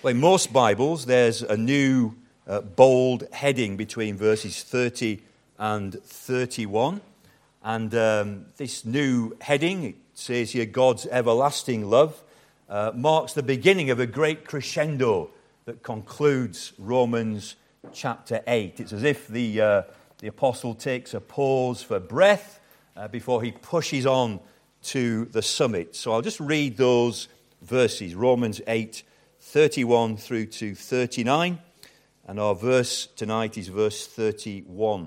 Well, in most Bibles, there's a new bold heading between verses 30 and 31. And this new heading, it says here, God's everlasting love, marks the beginning of a great crescendo that concludes Romans chapter 8. It's as if the apostle takes a pause for breath before he pushes on to the summit. So I'll just read those verses, Romans 8, 31 through to 39. And our verse tonight is verse 31.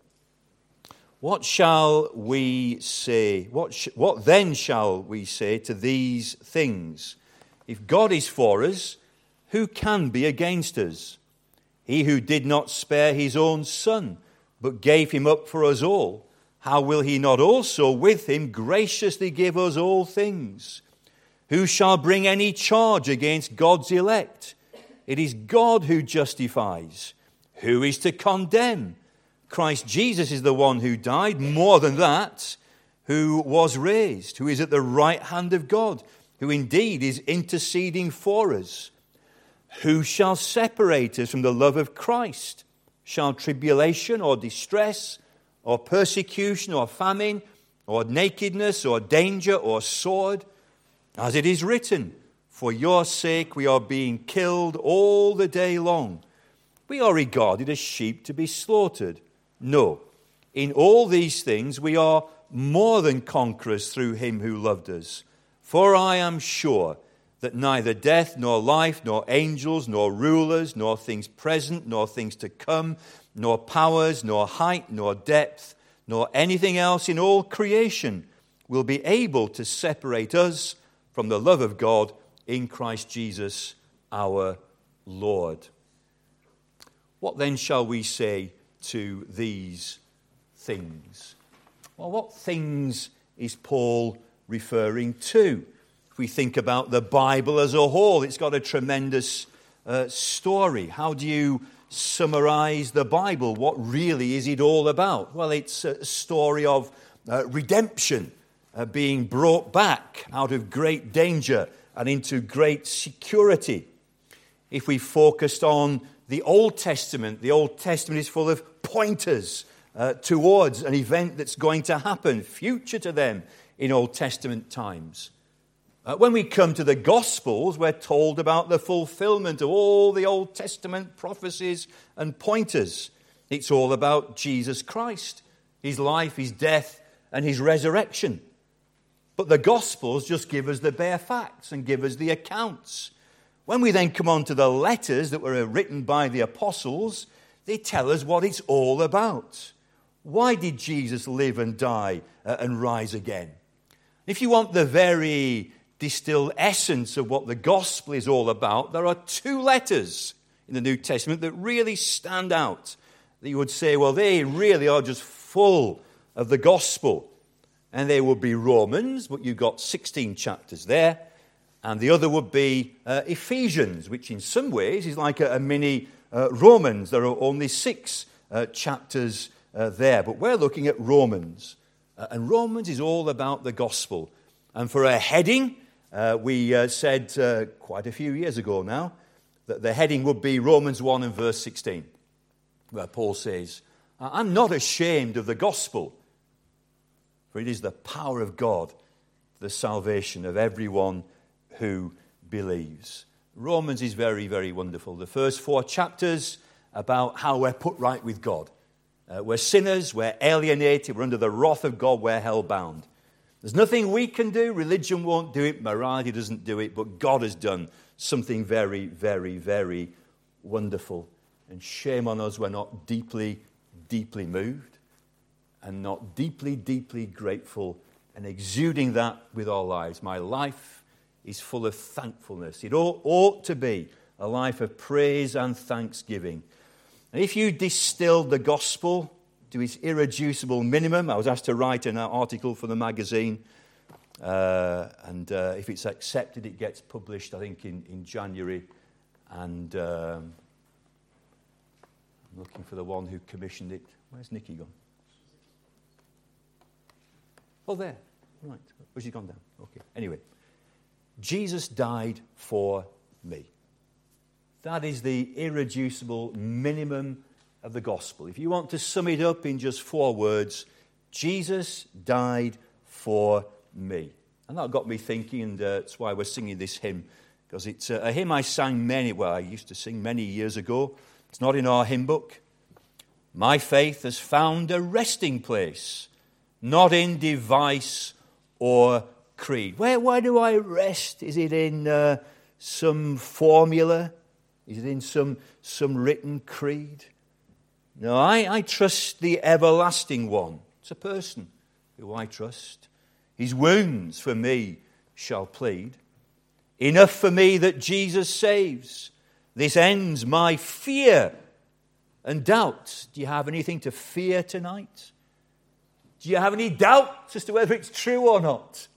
What shall we say? What then shall we say to these things? If God is for us, who can be against us? He who did not spare his own son, but gave him up for us all, how will he not also with him graciously give us all things? Who shall bring any charge against God's elect? It is God who justifies. Who is to condemn? Christ Jesus is the one who died, more than that, who was raised, who is at the right hand of God, who indeed is interceding for us. Who shall separate us from the love of Christ? Shall tribulation or distress or persecution or famine or nakedness or danger or sword? As it is written, for your sake we are being killed all the day long. We are regarded as sheep to be slaughtered. No, in all these things we are more than conquerors through him who loved us. For I am sure that neither death nor life, nor angels, nor rulers, nor things present, nor things to come, nor powers, nor height, nor depth, nor anything else in all creation will be able to separate us from the love of God in Christ Jesus our Lord. What then shall we say to these things? Well, what things is Paul referring to? If we think about the Bible as a whole, it's got a tremendous story. How do you summarize the Bible? What really is it all about? Well, it's a story of redemption, being brought back out of great danger and into great security. If we focused on the Old Testament is full of pointers towards an event that's going to happen, future to them in Old Testament times. When we come to the Gospels, we're told about the fulfillment of all the Old Testament prophecies and pointers. It's all about Jesus Christ, his life, his death, and his resurrection. But the Gospels just give us the bare facts and give us the accounts. When we then come on to the letters that were written by the apostles, they tell us what it's all about. Why did Jesus live and die and rise again? If you want the very distilled essence of what the gospel is all about, there are two letters in the New Testament that really stand out. That you would say, well, they really are just full of the gospel. And they would be Romans, but you've got 16 chapters there. And the other would be Ephesians, which in some ways is like a mini Romans. There are only 6 chapters there. But we're looking at Romans. And Romans is all about the gospel. And for a heading, we said quite a few years ago now that the heading would be Romans 1 and verse 16, where Paul says, I'm not ashamed of the gospel, for it is the power of God, the salvation of everyone who believes. Romans is very, very wonderful. The first 4 chapters about how we're put right with God. We're sinners, we're alienated, we're under the wrath of God, we're hell-bound. There's nothing we can do. Religion won't do it. Morality doesn't do it. But God has done something very, very, very wonderful. And shame on us, we're not deeply, deeply moved and not deeply, deeply grateful and exuding that with our lives. My life is full of thankfulness. It ought to be a life of praise and thanksgiving. And if you distilled the gospel to its irreducible minimum, I was asked to write an article for the magazine, and if it's accepted, it gets published, I think, in January. And I'm looking for the one who commissioned it. Where's Nikki gone? Oh, there. Right. Where's she gone down? Okay. Anyway, Jesus died for me. That is the irreducible minimum of the gospel. If you want to sum it up in just 4 words, Jesus died for me. And that got me thinking, and that's why we're singing this hymn, because it's a hymn I used to sing many years ago. It's not in our hymn book. My faith has found a resting place, not in device or creed. Where do I rest? Is it in some formula? Is it in some written creed? No, I trust the everlasting one. It's a person who I trust. His wounds for me shall plead. Enough for me that Jesus saves. This ends my fear and doubt. Do you have anything to fear tonight? Do you have any doubts as to whether it's true or not?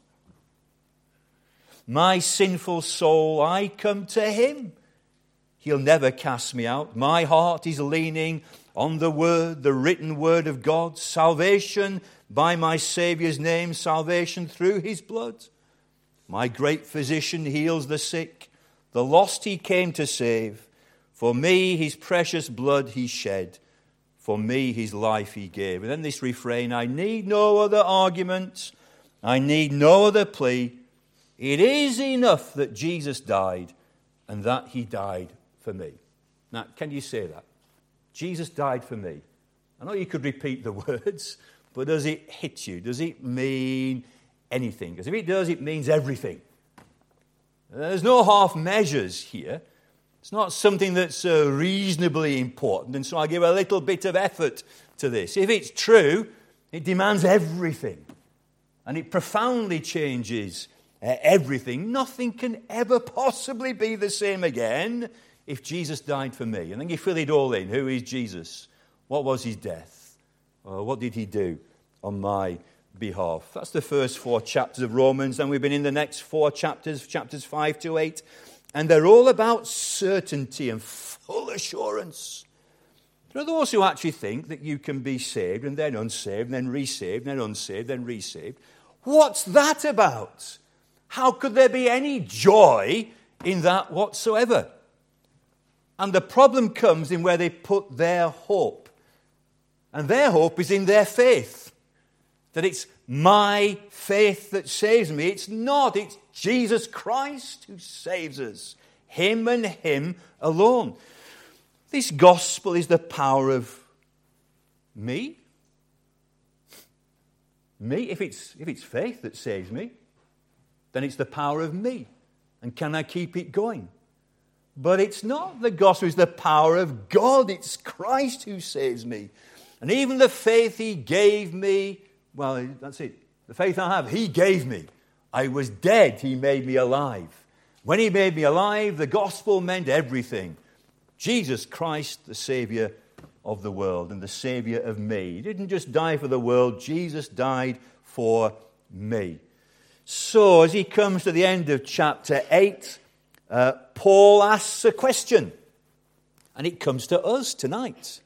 My sinful soul, I come to him. He'll never cast me out. My heart is leaning on the word, the written word of God. Salvation by my Saviour's name, salvation through his blood. My great physician heals the sick. The lost he came to save. For me his precious blood he shed. For me his life he gave. And then this refrain, I need no other argument. I need no other plea. It is enough that Jesus died and that he died for me. Now, can you say that? Jesus died for me. I know you could repeat the words, but does it hit you? Does it mean anything? Because if it does, it means everything. There's no half measures here. It's not something that's reasonably important, and so I give a little bit of effort to this. If it's true, it demands everything, and it profoundly changes everything. Nothing can ever possibly be the same again if Jesus died for me. And then you fill it all in. Who is Jesus? What was his death? What did he do on my behalf? That's the first 4 chapters of Romans. Then we've been in the next 4 chapters 5 to 8. And they're all about certainty and full assurance. There are those who actually think that you can be saved and then unsaved, and then resaved, and then unsaved, then resaved. What's that about? How could there be any joy in that whatsoever? And the problem comes in where they put their hope. And their hope is in their faith. That it's my faith that saves me. It's not. It's Jesus Christ who saves us. Him and him alone. This gospel is the power of me. Me, if it's faith that saves me, then it's the power of me. And can I keep it going? But it's not. The gospel is the power of God. It's Christ who saves me. And even the faith he gave me, well, that's it. The faith I have, he gave me. I was dead, he made me alive. When he made me alive, the gospel meant everything. Jesus Christ, the Savior of the world and the Savior of me. He didn't just die for the world, Jesus died for me. So, as he comes to the end of chapter 8, Paul asks a question, and it comes to us tonight.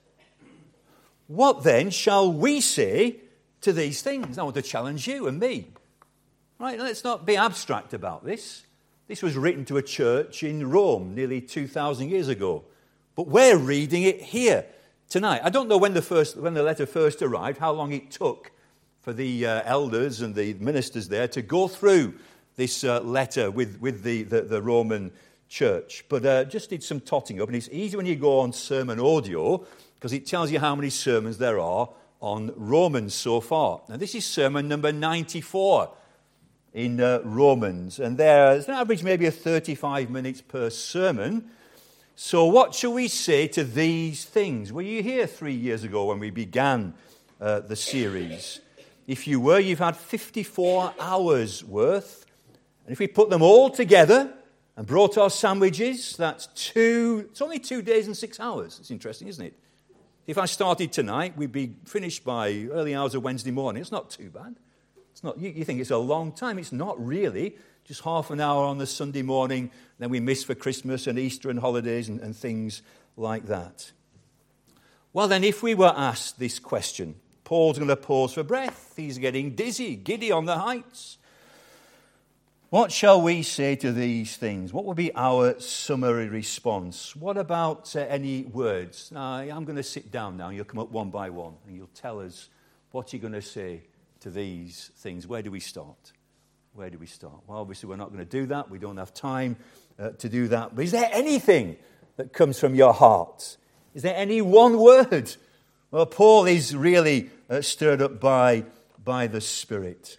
What then shall we say to these things? I want to challenge you and me. Right, let's not be abstract about this. This was written to a church in Rome nearly 2,000 years ago. But we're reading it here tonight. I don't know when the letter first arrived, how long it took for the elders and the ministers there to go through this letter with the Roman church. But just did some totting up. And it's easy when you go on sermon audio because it tells you how many sermons there are on Romans so far. Now, this is sermon number 94 in Romans. And there's an average maybe of 35 minutes per sermon. So what shall we say to these things? Were you here 3 years ago when we began the series? If you were, you've had 54 hours worth. And if we put them all together and brought our sandwiches, it's only 2 days and 6 hours. It's interesting, isn't it? If I started tonight, we'd be finished by early hours of Wednesday morning. It's not too bad. It's not. You think it's a long time. It's not really. Just half an hour on the Sunday morning, then we miss for Christmas and Easter and holidays and things like that. Well, then, if we were asked this question, Paul's going to pause for breath. He's getting dizzy, giddy on the heights. What shall we say to these things? What will be our summary response? What about any words? Now, I'm going to sit down now. You'll come up one by one and you'll tell us what you're going to say to these things. Where do we start? Where do we start? Well, obviously, we're not going to do that. We don't have time to do that. But is there anything that comes from your heart? Is there any one word? Well, Paul is really stirred up by the Spirit.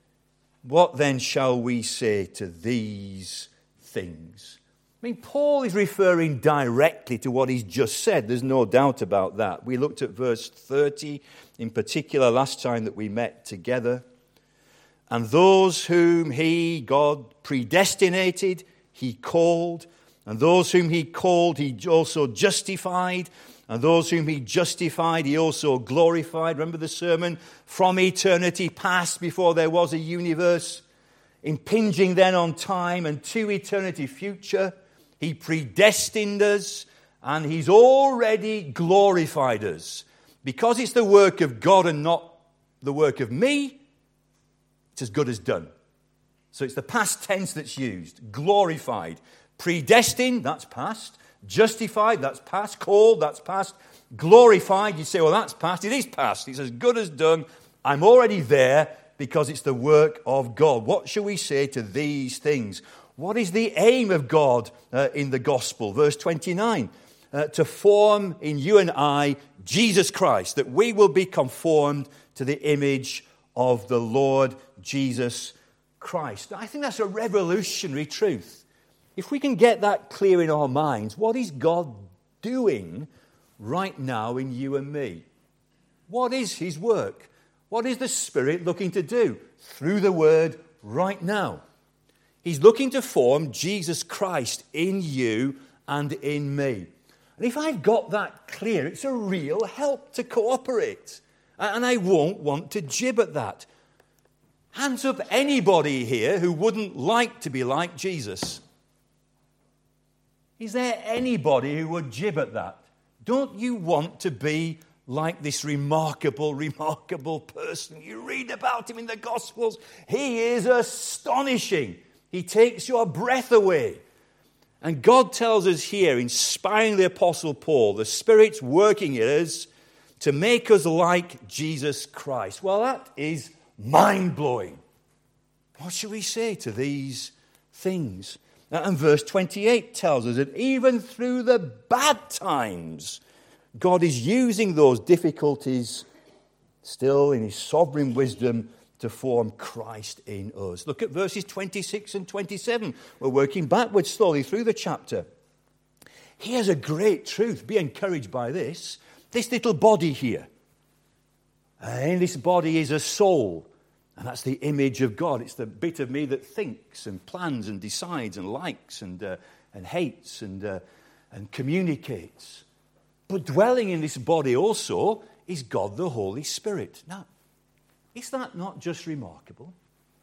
What then shall we say to these things? I mean, Paul is referring directly to what he's just said. There's no doubt about that. We looked at verse 30 in particular last time that we met together. And those whom God predestinated, he called. And those whom he called, he also justified. And those whom he justified, he also glorified. Remember the sermon? From eternity past, before there was a universe, impinging then on time, and to eternity future, he predestined us, and he's already glorified us. Because it's the work of God and not the work of me, it's as good as done. So it's the past tense that's used. Glorified. Predestined, that's past. Justified, that's past. Called, that's past. Glorified, you say, well, that's past. It is past. It's as good as done. I'm already there because it's the work of God. What shall we say to these things? What is the aim of God in the gospel? Verse 29, to form in you and I Jesus Christ, that we will be conformed to the image of the Lord Jesus Christ. I think that's a revolutionary truth. If we can get that clear in our minds, what is God doing right now in you and me? What is his work? What is the Spirit looking to do through the Word right now? He's looking to form Jesus Christ in you and in me. And if I've got that clear, it's a real help to cooperate. And I won't want to jib at that. Hands up anybody here who wouldn't like to be like Jesus. Is there anybody who would jib at that? Don't you want to be like this remarkable, remarkable person? You read about him in the Gospels. He is astonishing. He takes your breath away. And God tells us here, inspiring the Apostle Paul, the Spirit's working in us to make us like Jesus Christ. Well, that is mind-blowing. What shall we say to these things? And verse 28 tells us that even through the bad times, God is using those difficulties still in his sovereign wisdom to form Christ in us. Look at verses 26 and 27. We're working backwards slowly through the chapter. Here's a great truth. Be encouraged by this. This little body here. And this body is a soul. And that's the image of God. It's the bit of me that thinks and plans and decides and likes and hates and communicates. But dwelling in this body also is God the Holy Spirit. Now, is that not just remarkable?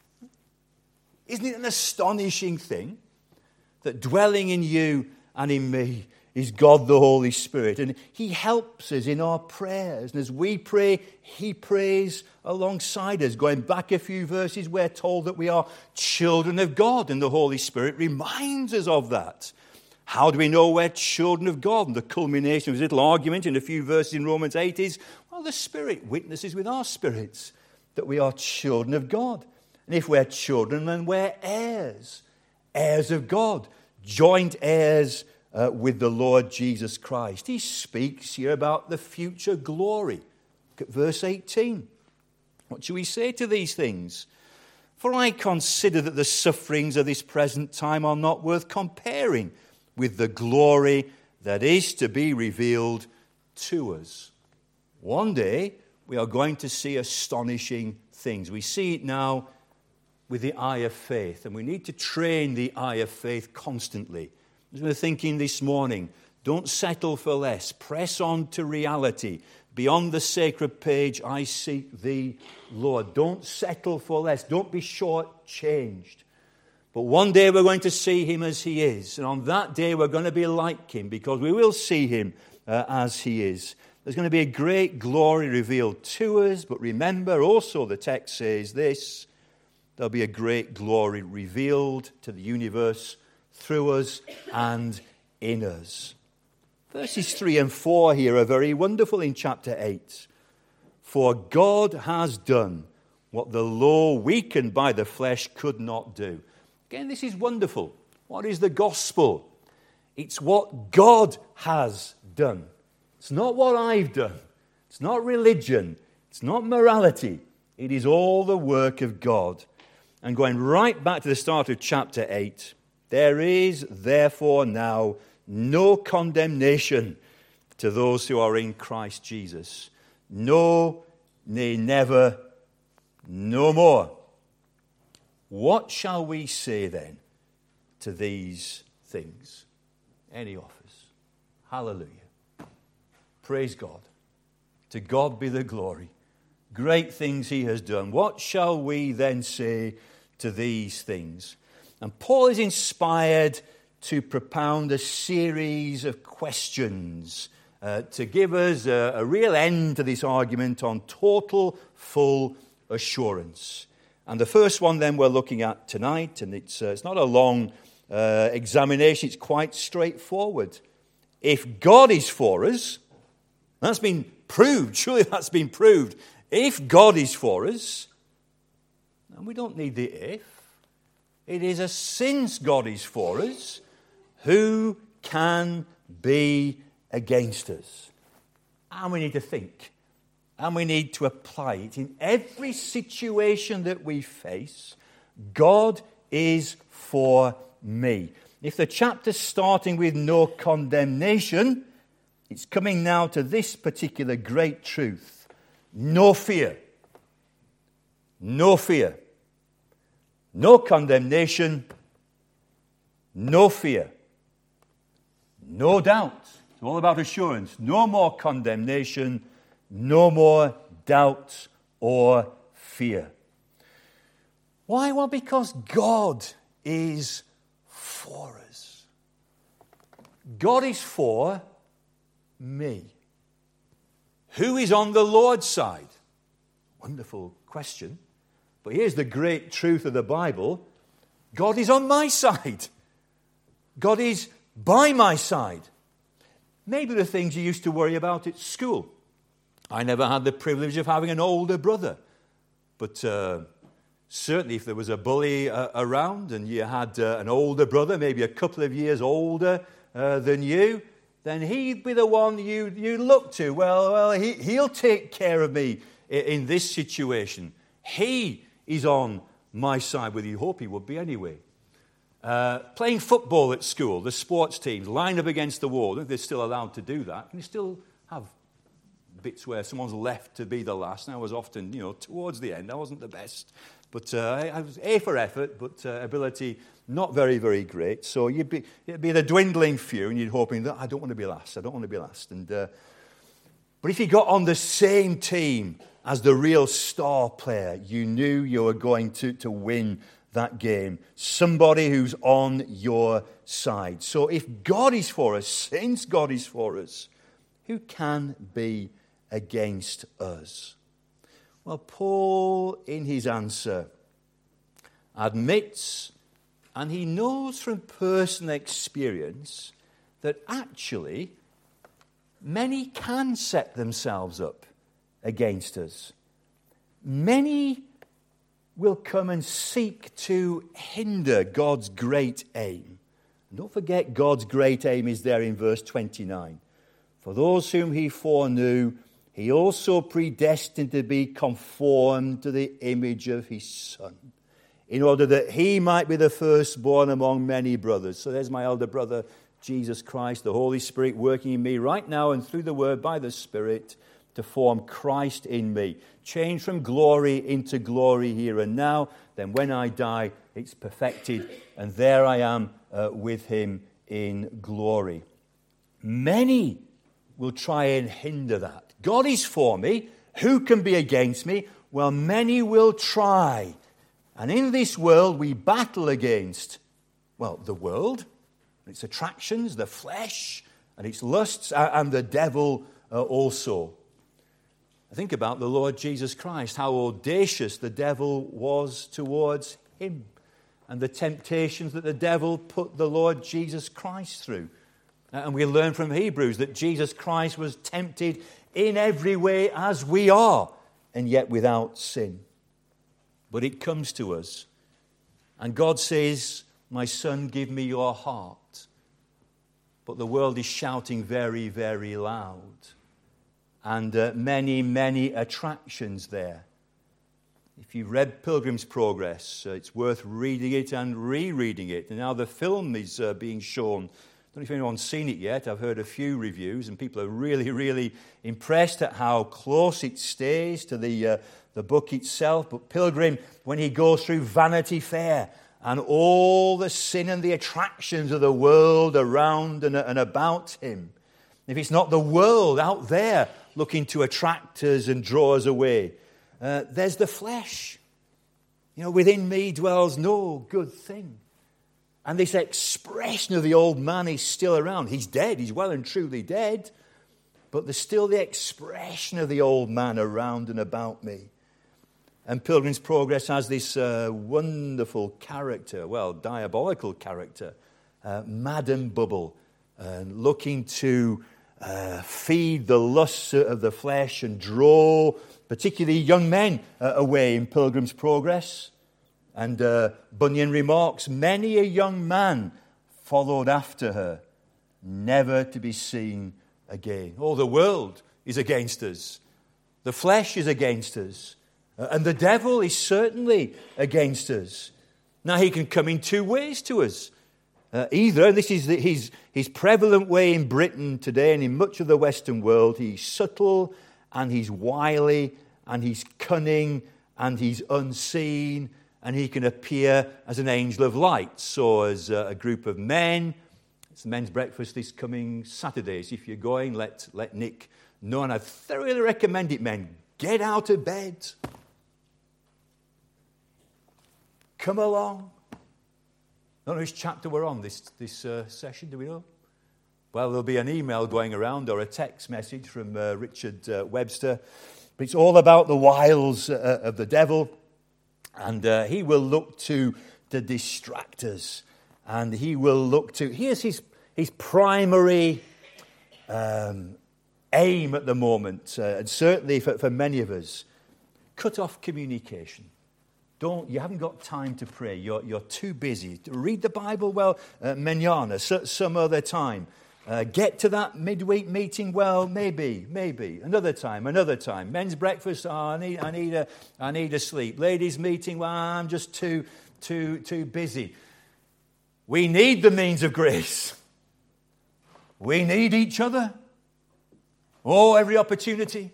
Isn't it an astonishing thing that dwelling in you and in me is God the Holy Spirit? And he helps us in our prayers. And as we pray, he prays alongside us. Going back a few verses, we're told that we are children of God, and the Holy Spirit reminds us of that. How do we know we're children of God? And the culmination of his little argument in a few verses in Romans 8 is, well, the Spirit witnesses with our spirits that we are children of God. And if we're children, then we're heirs, heirs of God, joint heirs with the Lord Jesus Christ. He speaks here about the future glory. Look at verse 18. What shall we say to these things? For I consider that the sufferings of this present time are not worth comparing with the glory that is to be revealed to us. One day, we are going to see astonishing things. We see it now with the eye of faith, and we need to train the eye of faith constantly. As we were thinking this morning, don't settle for less. Press on to reality. Beyond the sacred page, I seek thee, Lord. Don't settle for less. Don't be short-changed. But one day we're going to see him as he is. And on that day we're going to be like him, because we will see him as he is. There's going to be a great glory revealed to us. But remember also the text says this, there'll be a great glory revealed to the universe through us and in us. Verses 3 and 4 here are very wonderful in chapter 8. For God has done what the law, weakened by the flesh, could not do. Again, this is wonderful. What is the gospel? It's what God has done. It's not what I've done. It's not religion. It's not morality. It is all the work of God. And going right back to the start of chapter 8, there is therefore now no condemnation to those who are in Christ Jesus. No, nay, never, no more. What shall we say then to these things? Any offers? Hallelujah. Praise God. To God be the glory. Great things he has done. What shall we then say to these things? And Paul is inspired to propound a series of questions to give us a real end to this argument on total, full assurance. And the first one then we're looking at tonight, and it's not a long examination, it's quite straightforward. If God is for us, that's been proved, surely that's been proved. If God is for us, and we don't need the if, it is a since God is for us, who can be against us? And we need to think, and we need to apply it. In every situation that we face, God is for me. If the chapter's starting with no condemnation, it's coming now to this particular great truth. No fear. No fear. No condemnation. No fear. No doubt. It's all about assurance. No more condemnation. No more doubt or fear. Why? Well, because God is for us. God is for me. Who is on the Lord's side? Wonderful question. But here's the great truth of the Bible. God is on my side. God is by my side. Maybe the things you used to worry about at school. I never had the privilege of having an older brother. But certainly if there was a bully around and you had an older brother, maybe a couple of years older than you, then he'd be the one you look to. Well, he'll take care of me in this situation. He is on my side, well, you hope he would be anyway. Playing football at school, the sports teams line up against the wall. I think they're still allowed to do that. You still have bits where someone's left to be the last. And I was often, towards the end. I wasn't the best. But I was A for effort, but ability not very, very great. So it'd be the dwindling few, and you'd hoping that I don't want to be last. And but if you got on the same team as the real star player, you knew you were going to win that game. Somebody who's on your side. So if God is for us, since God is for us, who can be against us? Well, Paul, in his answer, admits, and he knows from personal experience, that actually many can set themselves up against us. Many will come and seek to hinder God's great aim. And don't forget, God's great aim is there in verse 29. For those whom he foreknew, he also predestined to be conformed to the image of his Son, in order that he might be the firstborn among many brothers. So there's my elder brother, Jesus Christ, the Holy Spirit working in me right now and through the Word by the Spirit to form Christ in me. Change from glory into glory here and now. Then when I die, it's perfected. And there I am with him in glory. Many will try and hinder that. God is for me. Who can be against me? Well, many will try. And in this world, we battle against, the world, its attractions, the flesh, and its lusts, and the devil also. Think about the Lord Jesus Christ, how audacious the devil was towards him, and the temptations that the devil put the Lord Jesus Christ through. And we learn from Hebrews that Jesus Christ was tempted in every way as we are, and yet without sin. But it comes to us. And God says, my son, give me your heart. But the world is shouting very, very loud. And many, many attractions there. If you've read Pilgrim's Progress, it's worth reading it and rereading it. And now the film is being shown. I don't know if anyone's seen it yet. I've heard a few reviews, and people are really, really impressed at how close it stays to the book itself. But Pilgrim, when he goes through Vanity Fair and all the sin and the attractions of the world around and about him, if it's not the world out there looking to attract us and draw us away, there's the flesh. Within me dwells no good thing. And this expression of the old man is still around. He's dead. He's well and truly dead. But there's still the expression of the old man around and about me. And Pilgrim's Progress has this wonderful character, diabolical character, Madam Bubble, looking to feed the lusts of the flesh and draw particularly young men away in Pilgrim's Progress. And Bunyan remarks, many a young man followed after her, never to be seen again. Oh, the world is against us. The flesh is against us. And the devil is certainly against us. Now, he can come in two ways to us. Either, and this is his prevalent way in Britain today and in much of the Western world, he's subtle and he's wily and he's cunning and he's unseen, and he can appear as an angel of light. So as a group of men, it's the men's breakfast this coming Saturday. So if you're going, let Nick know. And I thoroughly recommend it, men. Get out of bed. Come along. I don't know which chapter we're on this session, do we know? Well, there'll be an email going around or a text message from Richard Webster. But it's all about the wiles of the devil. And he will look to distract us. And he will look to... Here's his primary aim at the moment. And certainly for many of us. Cut off communication. You haven't got time to pray. You're too busy. To read the Bible, manana, some other time. Get to that midweek meeting, maybe. Another time. Men's breakfast, I need a sleep. Ladies' meeting, I'm just too busy. We need the means of grace. We need each other. Oh, every opportunity.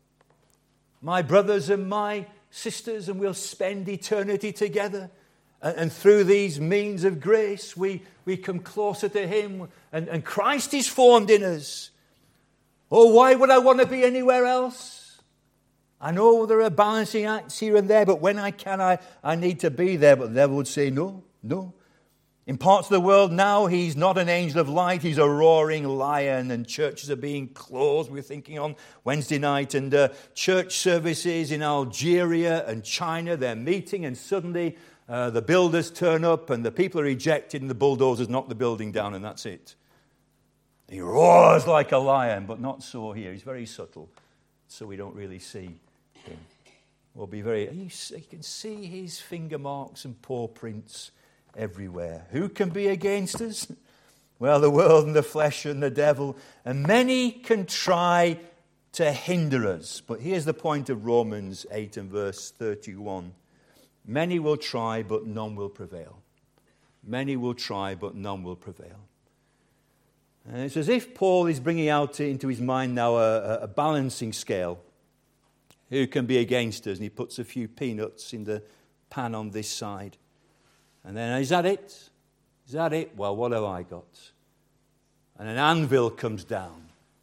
My brothers and my sisters, and we'll spend eternity together. And through these means of grace, we come closer to Him. And Christ is formed in us. Oh, why would I want to be anywhere else? I know there are balancing acts here and there, but when I can, I need to be there. But the devil would say, no. In parts of the world now, he's not an angel of light. He's a roaring lion, and churches are being closed. We're thinking on Wednesday night. And church services in Algeria and China, they're meeting, and suddenly... the builders turn up and the people are ejected and the bulldozers knock the building down, and that's it. He roars like a lion, but not so here. He's very subtle, so we don't really see him. You can see his finger marks and paw prints everywhere. Who can be against us? Well, the world and the flesh and the devil. And many can try to hinder us. But here's the point of Romans 8 and verse 31. Many will try, but none will prevail. Many will try, but none will prevail. And it's as if Paul is bringing out into his mind now a balancing scale. Who can be against us? And he puts a few peanuts in the pan on this side. And then, is that it? Is that it? Well, what have I got? And an anvil comes down.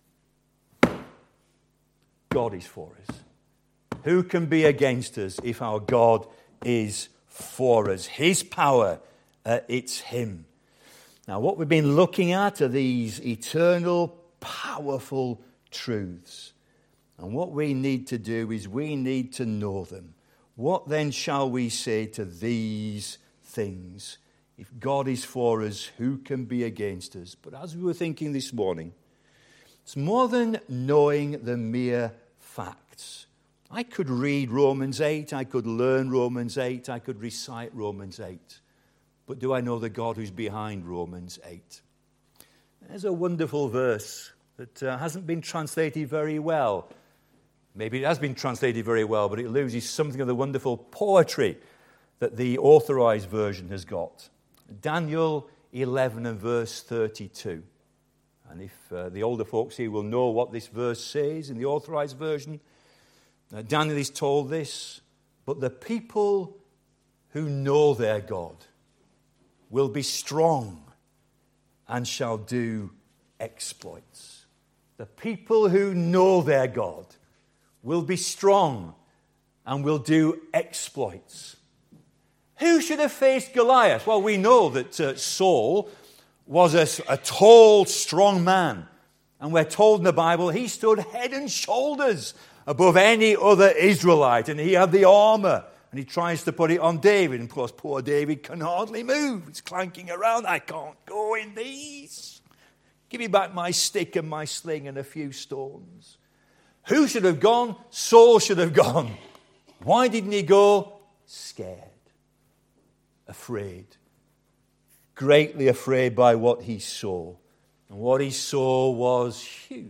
God is for us. Who can be against us if our God is for us? His power, it's Him. Now, what we've been looking at are these eternal, powerful truths. And what we need to do is we need to know them. What then shall we say to these things? If God is for us, who can be against us? But as we were thinking this morning, it's more than knowing the mere facts. I could read Romans 8, I could learn Romans 8, I could recite Romans 8. But do I know the God who's behind Romans 8? There's a wonderful verse that hasn't been translated very well. Maybe it has been translated very well, but it loses something of the wonderful poetry that the authorized version has got. Daniel 11 and verse 32. And if the older folks here will know what this verse says in the authorized version, Daniel is told this, but the people who know their God will be strong and shall do exploits. The people who know their God will be strong and will do exploits. Who should have faced Goliath? Well, we know that Saul was a tall, strong man. And we're told in the Bible he stood head and shoulders above any other Israelite. And he had the armor. And he tries to put it on David. And of course, poor David can hardly move. He's clanking around. I can't go in these. Give me back my stick and my sling and a few stones. Who should have gone? Saul should have gone. Why didn't he go? Scared. Afraid. Greatly afraid by what he saw. And what he saw was huge.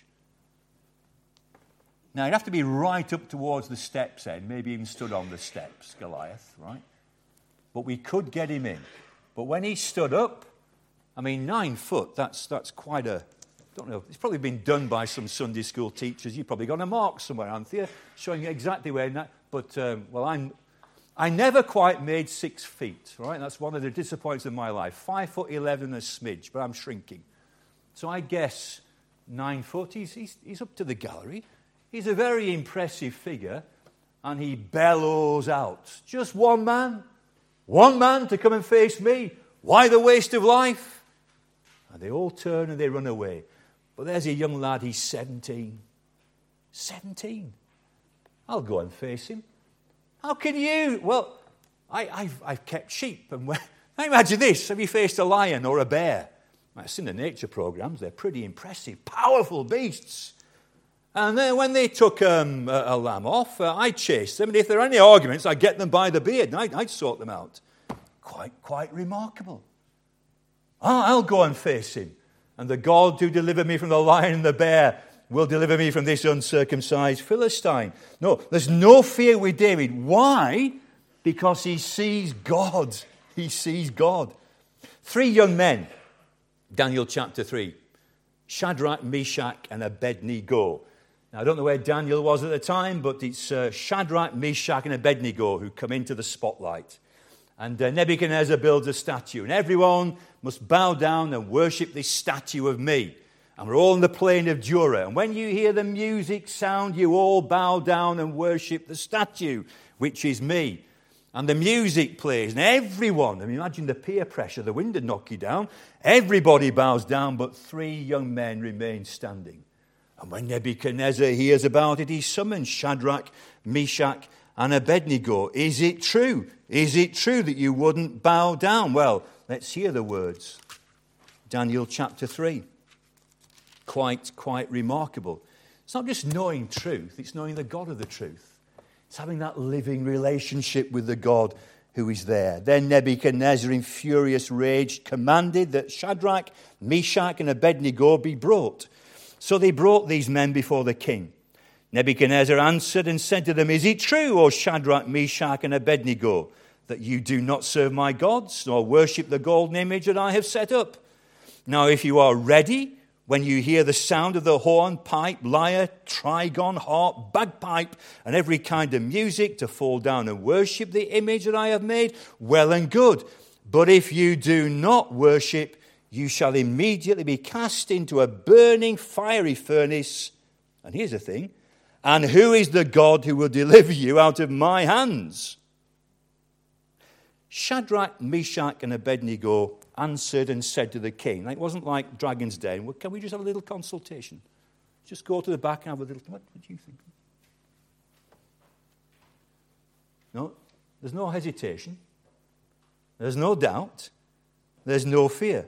Now, he'd have to be right up towards the steps end, maybe even stood on the steps, Goliath, right? But we could get him in. But when he stood up, 9 foot, that's quite a, don't know, it's probably been done by some Sunday school teachers. You've probably got a mark somewhere, Anthea, showing you exactly where that, but, I never quite made 6 feet, right? That's one of the disappointments of my life. 5'11" a smidge, but I'm shrinking. So I guess 9 foot, he's up to the gallery. He's a very impressive figure, and he bellows out, just one man to come and face me. Why the waste of life? And they all turn and they run away. But there's a young lad, he's 17. 17. I'll go and face him. How can you? Well, I've kept sheep. And now imagine this. Have you faced a lion or a bear? I've seen the nature programs. They're pretty impressive, powerful beasts. And then when they took a lamb off, I'd chase them. And if there are any arguments, I'd get them by the beard. And I'd sort them out. Quite remarkable. I'll go and face him. And the God who delivered me from the lion and the bear will deliver me from this uncircumcised Philistine. No, there's no fear with David. Why? Because he sees God. He sees God. 3 young men, Daniel chapter 3, Shadrach, Meshach, and Abednego. Now, I don't know where Daniel was at the time, but it's Shadrach, Meshach, and Abednego who come into the spotlight. And Nebuchadnezzar builds a statue, and everyone must bow down and worship this statue of me. And we're all in the plain of Dura. And when you hear the music sound, you all bow down and worship the statue, which is me. And the music plays, and everyone, imagine the peer pressure, the wind would knock you down. Everybody bows down, but 3 young men remain standing. And when Nebuchadnezzar hears about it, he summons Shadrach, Meshach, and Abednego. Is it true? Is it true that you wouldn't bow down? Well, let's hear the words. Daniel chapter 3. Quite remarkable. It's not just knowing truth, it's knowing the God of the truth. It's having that living relationship with the God who is there. Then Nebuchadnezzar, in furious rage, commanded that Shadrach, Meshach, and Abednego be brought. So they brought these men before the king. Nebuchadnezzar answered and said to them, Is it true, O Shadrach, Meshach, and Abednego, that you do not serve my gods, nor worship the golden image that I have set up? Now, if you are ready, when you hear the sound of the horn, pipe, lyre, trigon, harp, bagpipe, and every kind of music, to fall down and worship the image that I have made, well and good. But if you do not worship, you shall immediately be cast into a burning fiery furnace. And here's the thing. And who is the God who will deliver you out of my hands? Shadrach, Meshach, and Abednego answered and said to the king. It wasn't like Dragon's Den. Well, can we just have a little consultation? Just go to the back and have a little, what do you think? No, there's no hesitation. There's no doubt. There's no fear.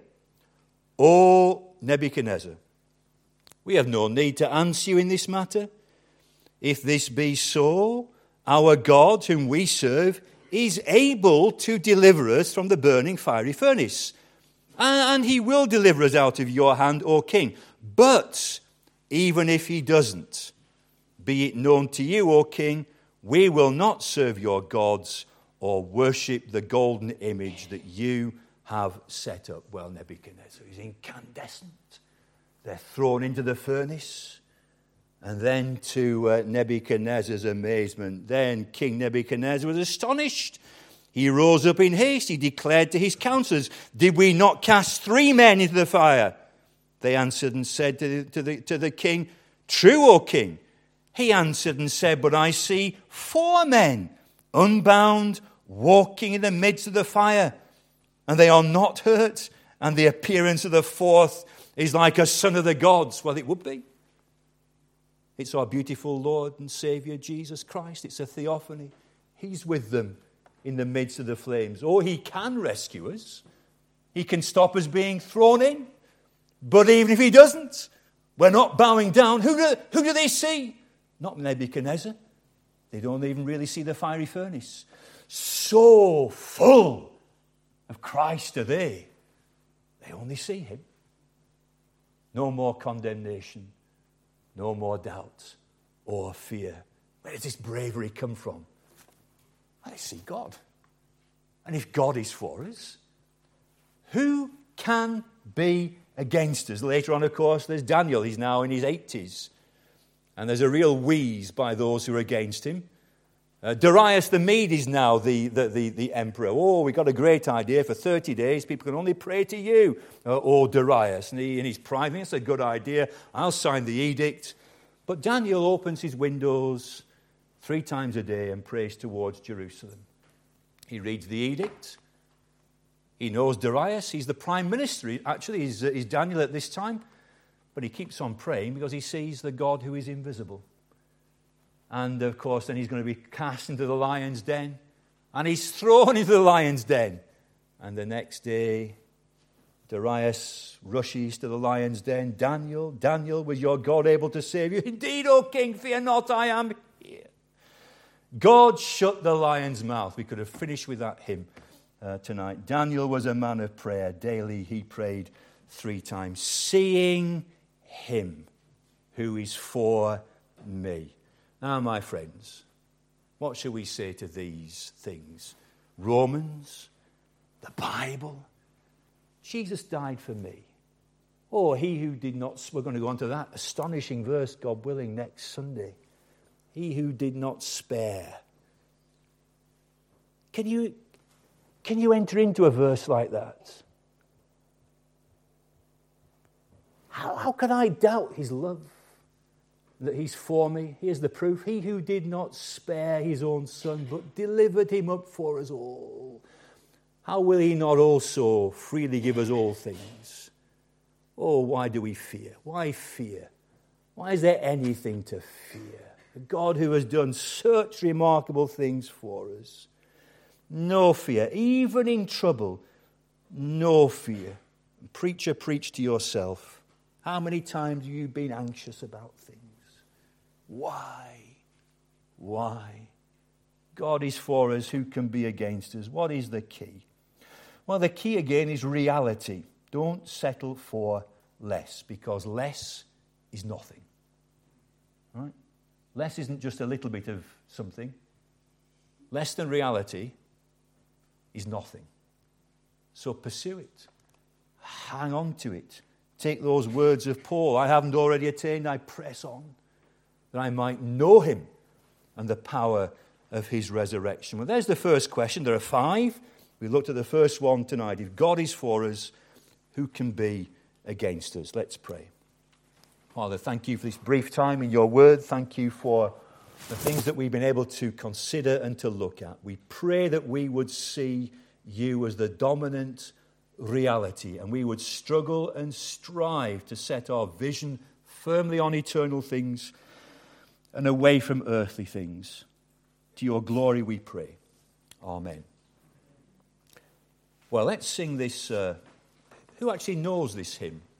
O Nebuchadnezzar, we have no need to answer you in this matter. If this be so, our God, whom we serve, is able to deliver us from the burning fiery furnace. And he will deliver us out of your hand, O king. But even if he doesn't, be it known to you, O king, we will not serve your gods or worship the golden image that you have set up. Well, Nebuchadnezzar is incandescent. They're thrown into the furnace. And then to Nebuchadnezzar's amazement, then King Nebuchadnezzar was astonished. He rose up in haste. He declared to his counselors, did we not cast 3 men into the fire? They answered and said to the king, true, O king. He answered and said, but I see 4 men, unbound, walking in the midst of the fire, and they are not hurt, and the appearance of the 4th is like a son of the gods. Well, it would be. It's our beautiful Lord and Saviour, Jesus Christ. It's a theophany. He's with them in the midst of the flames. Oh, he can rescue us. He can stop us being thrown in. But even if he doesn't, we're not bowing down. Who do they see? Not Nebuchadnezzar. They don't even really see the fiery furnace. So full of Christ are they. They only see him. No more condemnation. No more doubt or fear. Where does this bravery come from? I see God. And if God is for us, who can be against us? Later on, of course, there's Daniel. He's now in his 80s. And there's a real wheeze by those who are against him. Darius the Mede is now the emperor. Oh, we got a great idea. For 30 days, people can only pray to you, oh Darius. And he, in his pride, thinks it's a good idea. I'll sign the edict. But Daniel opens his windows 3 times a day and prays towards Jerusalem. He reads the edict. He knows Darius. He's the prime minister. Actually, he's Daniel at this time. But he keeps on praying because he sees the God who is invisible. And, of course, then he's going to be cast into the lion's den. And he's thrown into the lion's den. And the next day, Darius rushes to the lion's den. Daniel, was your God able to save you? Indeed, O king, fear not, I am here. God shut the lion's mouth. We could have finished with that hymn tonight. Daniel was a man of prayer. Daily he prayed 3 times, seeing him who is for me. Now, my friends, what shall we say to these things? Romans, the Bible. Jesus died for me. Oh, he who did not, we're going to go on to that astonishing verse, God willing, next Sunday. He who did not spare. Can you enter into a verse like that? How can I doubt his love? That he's for me. Here's the proof. He who did not spare his own son, but delivered him up for us all. How will he not also freely give us all things? Oh, why do we fear? Why fear? Why is there anything to fear? A God who has done such remarkable things for us. No fear. Even in trouble, no fear. Preacher, preach to yourself. How many times have you been anxious about things? Why? Why? God is for us. Who can be against us? What is the key? Well, the key again is reality. Don't settle for less, because less is nothing. Right? Less isn't just a little bit of something. Less than reality is nothing. So pursue it. Hang on to it. Take those words of Paul. I haven't already attained, I press on, that I might know him and the power of his resurrection. Well, there's the first question. There are 5. We looked at the first one tonight. If God is for us, who can be against us? Let's pray. Father, thank you for this brief time in your word. Thank you for the things that we've been able to consider and to look at. We pray that we would see you as the dominant reality, and we would struggle and strive to set our vision firmly on eternal things and away from earthly things. To your glory we pray. Amen. Well, let's sing this. Who actually knows this hymn?